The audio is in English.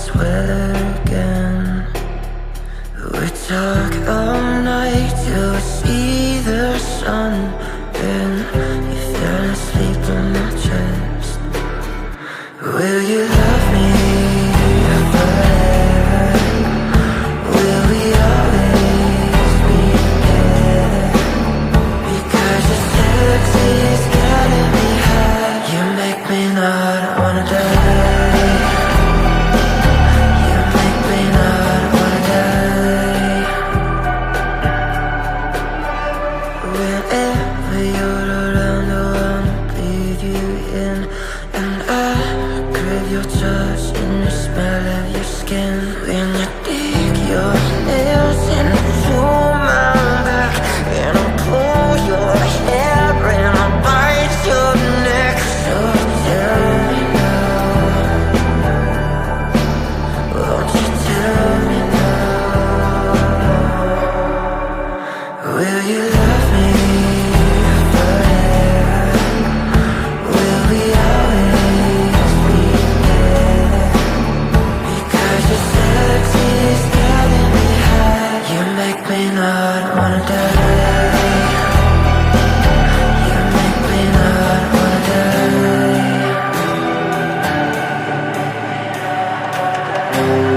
swear again. We talk all night till we see the sun, and you fell asleep on my chest. Will you love me forever? Will we always be together? Because your sex is getting me high. You make me not wanna die. You make me not wanna die. Whenever you're around, I wanna breathe you in, and I crave your touch and the smell of your skin. When you dig your nails into my back, and I pull your hair and I bite your neck. So tell me now, won't you tell me now? Will you love me forever? Will we always be together? Because your sex is getting me high. You make me not wanna die. You make me not wanna die.